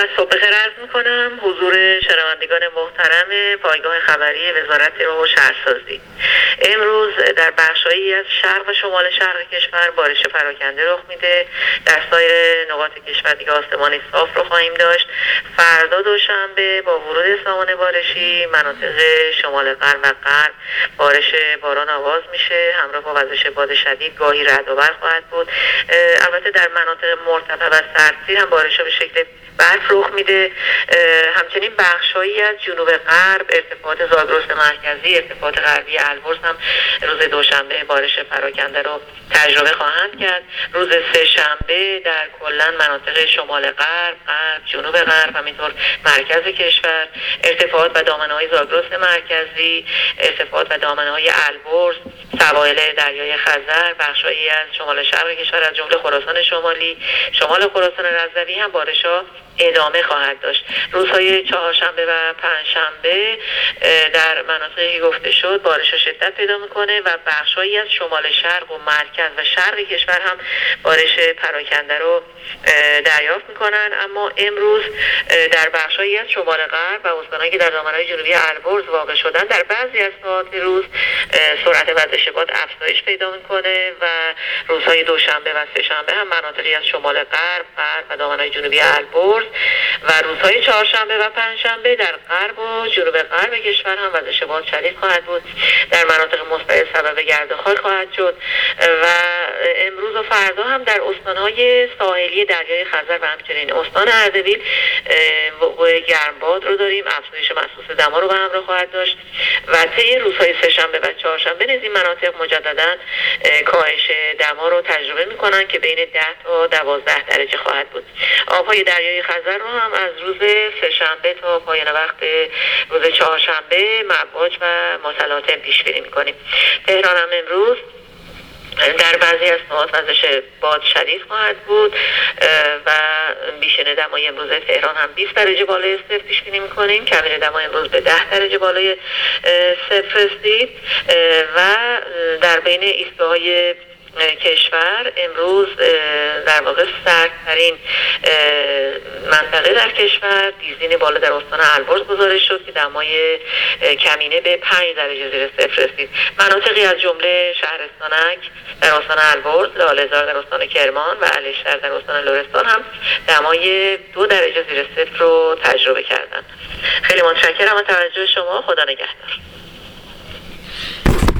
صبح بخیر عرض میکنم حضور شنوندگان محترم پایگاه خبری وزارت راه و شهرسازی. امروز در بخش‌هایی از شرق و شمال شرق کشور بارش پراکنده رخ میده. در سایر نقاط کشور دیگه آسمانی صاف رو خواهیم داشت. فردا دوشنبه با ورود سامانه بارشی مناطق شمال غرب و غرب باران آغاز میشه، همراه با وزش باد شدید، گاهی رعد و برق خواهد بود. البته در مناطق مرتفع و سردسیر هم بارش‌ها به شکل برف رخ میده. همچنین بخش‌هایی از جنوب غرب، ارتفاعات زاگرس مرکزی، ارتفاعات غربی البرز هم روز دوشنبه بارش پراکنده رو تجربه خواهند کرد. روز سه شنبه در کلا مناطق شمال غرب، جنوب غرب، همینطور مرکز کشور ارتفاعات و دامنه‌های زاگرس مرکزی، ارتفاعات و دامنه‌های البرز، سواحل دریای خزر، بخش‌هایی از شمال شرق کشور از جمله خراسان شمالی، شمال خراسان رضوی هم بارش‌ها ادامه خواهد داشت. روزهای چهارشنبه و پنجشنبه در مناطقی گفته شد بارش شدت پیدا میکنه و بخش‌هایی از شمال شرق و مرکز و شرق کشور هم بارش پراکنده رو دریافت میکنن. اما امروز در بخش‌هایی از شمال غرب و استان‌هایی که در دامنه‌های جنوبی البرز واقع شدن در بعضی از ساعات روز سرعت وزش باد افزایش پیدا میکنه و روزهای دوشنبه و سه‌شنبه هم مناطقی از شمال غرب و دامنه‌های جنوبی البرز و روزهای چهارشنبه و پنجشنبه در غرب و جنوب غرب کشور هم وزش باد شدید خواهد بود. در مناطق مستعد سبب گردخواری خواهد شد و امروز و فردا هم در استان‌های ساحلی دریای خزر و همچنین استان اردبیل وقوع گرمباد رو داریم. افزایش محسوس دما رو به همراه خواهد داشت و طی روزهای سه‌شنبه و چهارشنبه نیز این مناطق مجددا کاهش دما رو تجربه می‌کنند که بین 10 تا 12 درجه خواهد بود. آب‌های دریای خزر رو هم از روز سه‌شنبه تا پایان وقت روز چهارشنبه مواج و متلاطم پیش بینی می‌کنیم. تهران هم امروز در بعضی از نقاط وزش باد شدید خواهد بود و بیشتر دمای امروز تهران هم 20 درجه بالای صفر پیش بینی می‌کنیم. کمین دمای امروز به 10 درجه بالای صفر رسید و در بین ایستگاه‌های کشور امروز در واقع سردترین منطقه در کشور دیزین بالا در استان البرز گزارش شد که دمای کمینه به 5 درجه زیر صفر رسید. مناطقی از جمله شهرستانک در استان البرز، لاله‌زار در استان کرمان و علیشهر در استان لرستان هم دمای 2 درجه زیر صفر رو تجربه کردند. خیلی متشکرم از توجه شما. خدا نگهدار.